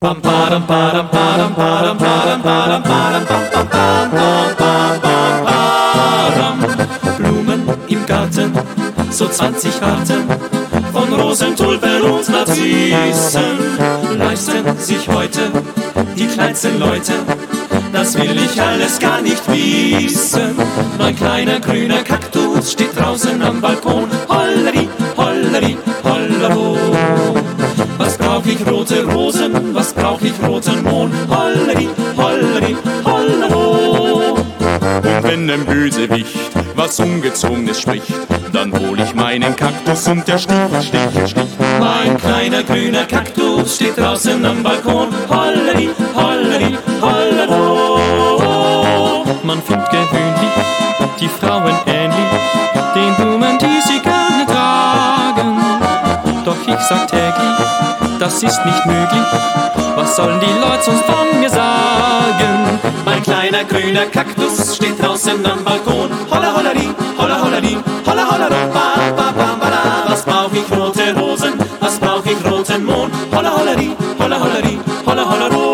Blumen im Garten, so 20 Arten von Rosen, Tulpen und Narzissen leisten sich heute die kleinsten Leute. Das will ich alles gar nicht wissen. Mein kleiner grüner Kaktus steht draußen am Balkon. Holleri, holleri, hollero. Was brauch ich rote Rosen, was brauch ich roten Mohn? Holleri, holleri, hollero. Und wenn ein Bösewicht was Ungezogenes spricht, dann hol ich meinen Kaktus und der sticht. Mein kleiner grüner Kaktus steht draußen am Balkon. Holleri, holleri, hollero. Man findet gewöhnlich die Frauen ähnlich den Blumen, die sie gerne tragen. Doch ich sag täglich, das ist nicht möglich. Was sollen die Leute sonst von mir sagen? Mein kleiner grüner Kaktus steht draußen am Balkon. Holla, holleri, holla, holleri, holla, hollero, ba, ba, ba, ba, da. Was brauch ich rote Rosen, was brauch ich roten Mohn? Holla, holleri, holla, holleri, holla, hollero.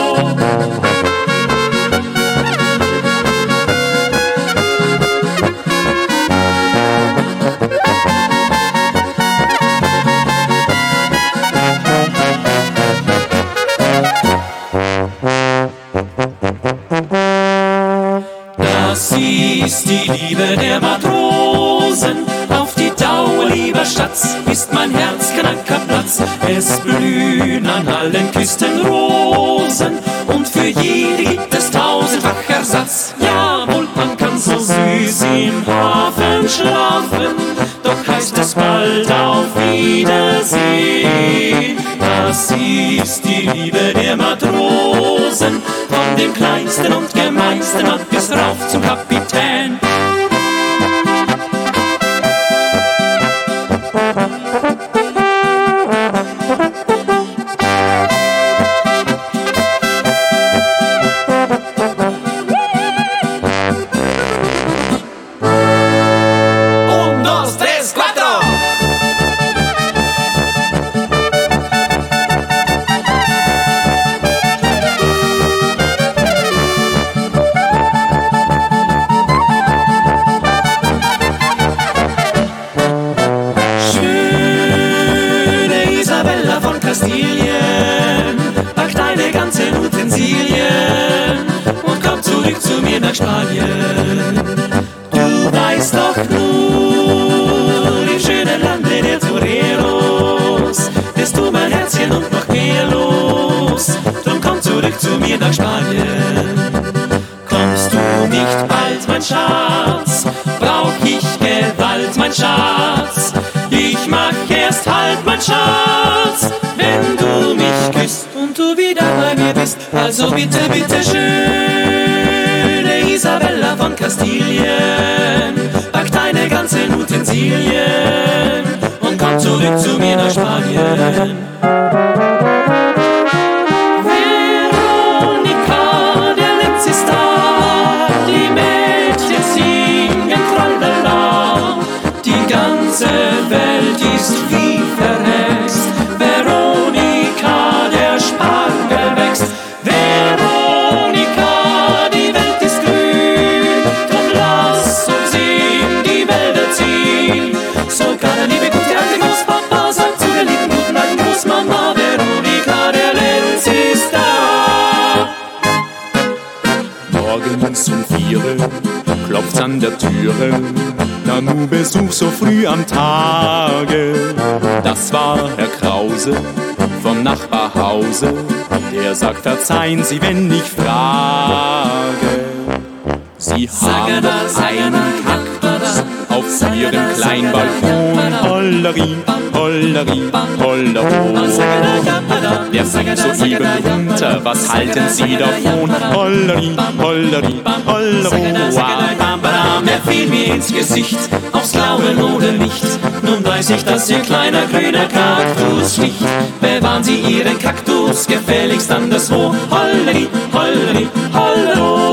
Das ist die Liebe der Matrosen, auf die Dauer, lieber Schatz, ist mein Herz kranker Platz. Es blühen an allen Küsten Rosen und für jede gibt es 1000-fach Ersatz. Jawohl, man kann so süß im Hafen schlafen, doch heißt es bald auf Wiedersehen. Das ist die Liebe der Matrosen, von dem kleinsten und gemeinsten Mann bis rauf zum Kapitän. Un, dos, tres, cuatro. Kastilien, packt deine ganzen Utensilien und komm zurück zu mir nach Spanien. Du weißt doch nur, im schönen Lande der Toreros bist du mein Herzchen und noch mehr los. Drum komm zurück zu mir nach Spanien. Kommst du nicht bald, mein Schatz, brauch ich Gewalt, mein Schatz. Ich mach erst halt, mein Schatz, wenn du mich küsst und du wieder bei mir bist. Also bitte, bitte, schöne Isabella von Kastilien, pack deine ganzen Utensilien und komm zurück zu mir nach Spanien. Veronika, der letzte Star, die Mädchen singen tralala, die ganze Welt ist wie verhext. Veronika, der Spargel wächst. Veronika, die Welt ist grün, drum lass uns in die Wälder ziehen. Sogar der liebe gute alte Großpapa sagt zu der lieben guten alten Großmama: Veronika, der Lenz ist da. Morgens um 4 klopft's an der Türe, Nanu Besuch so früh am Tage. Das war Herr Krause vom Nachbarhause, der sagt, verzeihen Sie, wenn ich frage. Sie haben doch einen Kaktus auf Ihrem kleinen Balkon. Holleri, holleri, hollero. Der fliegt soeben runter, was halten Sie davon? Holleri, holleri, hollero. Er fiel mir ins Gesicht, aufs Glauben oder nicht. Nun weiß ich, dass Ihr kleiner grüner Kaktus sticht. Bewahren Sie Ihren Kaktus gefälligst anderswo. Holleri, holleri, hollero.